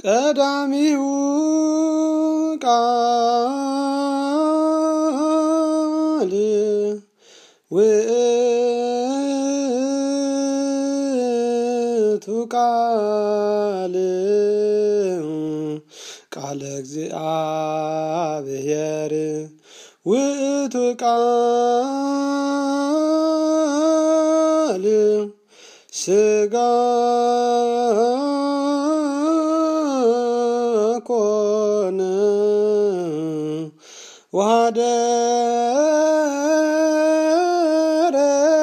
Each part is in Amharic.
ቀዳሚው ቃል ውእቱ ቃል ቃለ እግዚአብሔር ውእቱ ቃል ሥጋ ኮነ ወኀደረ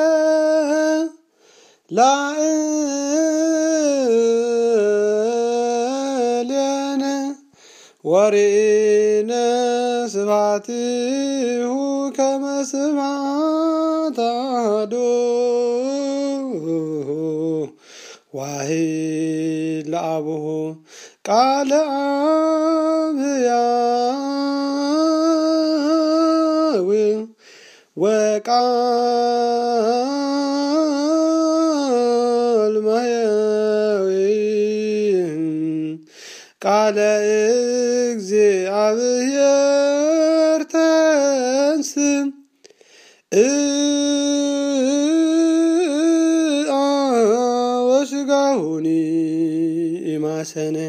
ላዕሌነ ወርኢነ ስብሐቲሁ ከመ ስብሐተ አሐዱ ዋሕድ ለአቡሁ ቃለ አብ ሕያው ወቃል ማሕያዊ ቃለ እግዚአብሔር ተንሥአ ወሥጋሁኒ ኢማሰነ